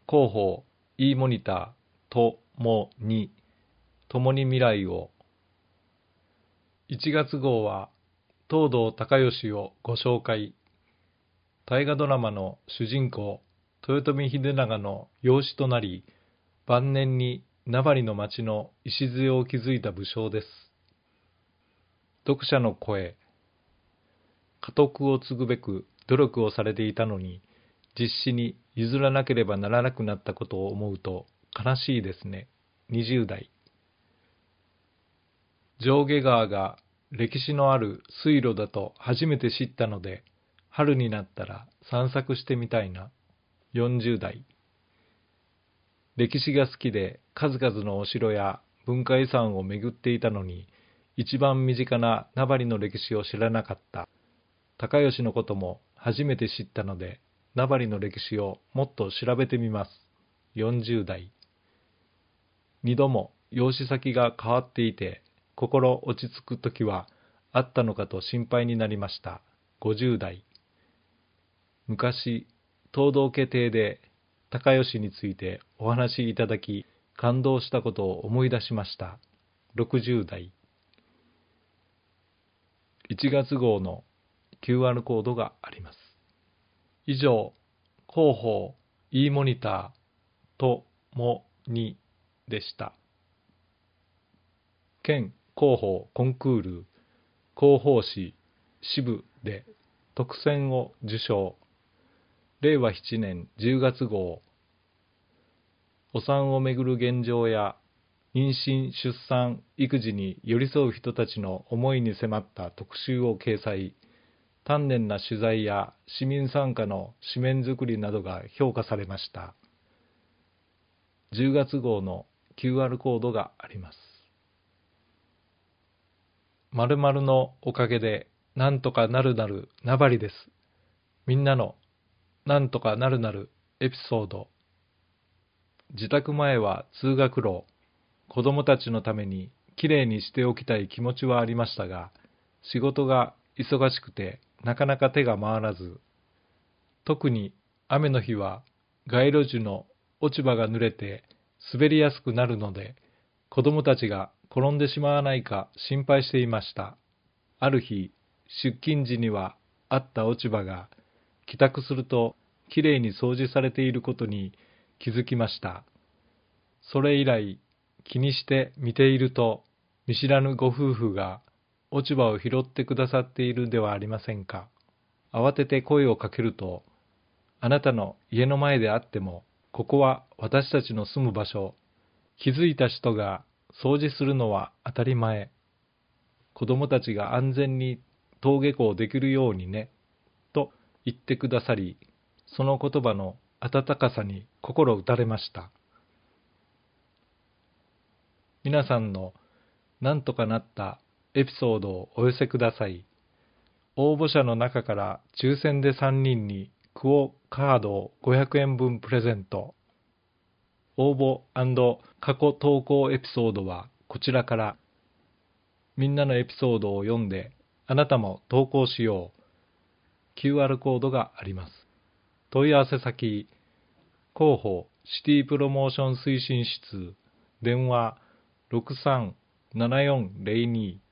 広報 e モニターともに共に未来を。1月号は東堂隆義をご紹介。大河ドラマの主人公豊臣秀長の養子となり、晩年に名張の町の礎を築いた武将です。読者の声。家督を継ぐべく努力をされていたのに、実子に譲らなければならなくなったことを思うと悲しいですね。20代。上下川が歴史のある水路だと初めて知ったので、春になったら散策してみたいな。40代。歴史が好きで数々のお城や文化遺産を巡っていたのに、一番身近な名張の歴史を知らなかった。高吉のことも初めて知ったので、名張の歴史をもっと調べてみます。40代。二度も養子先が変わっていて、心落ち着くときはあったのかと心配になりました。50代。昔、東堂家邸で高吉についてお話しいただき、感動したことを思い出しました。60代。1月号の QR コードがあります。以上、広報 e モニターともにでした。県広報コンクール広報誌支部で特選を受賞。令和7年10月号。お産をめぐる現状や妊娠・出産・育児に寄り添う人たちの思いに迫った特集を掲載。丹念な取材や市民参加の紙面作りなどが評価されました。10月号の QR コードがあります。〇〇のおかげでなんとかなるなる名張です。みんなのなんとかなるなるエピソード。自宅前は通学路。子供たちのためにきれいにしておきたい気持ちはありましたが、仕事が忙しくてなかなか手が回らず、特に雨の日は街路樹の落ち葉が濡れて滑りやすくなるので、子供たちが転んでしまわないか心配していました。ある日、出勤時にはあった落ち葉が帰宅するときれいに掃除されていることに気づきました。それ以来気にして見ていると、見知らぬご夫婦が落ち葉を拾ってくださっているではありませんか。慌てて声をかけると、あなたの家の前であっても、ここは私たちの住む場所。気づいた人が掃除するのは当たり前。子供たちが安全に登下校できるようにね、と言ってくださり、その言葉の温かさに心打たれました。皆さんのなんとかなったエピソードをお寄せください。応募者の中から抽選で3人にクオ・カードを500円分プレゼント。応募&過去投稿エピソードはこちらから。みんなのエピソードを読んであなたも投稿しよう。QR コードがあります。問い合わせ先、広報シティプロモーション推進室、電話 637402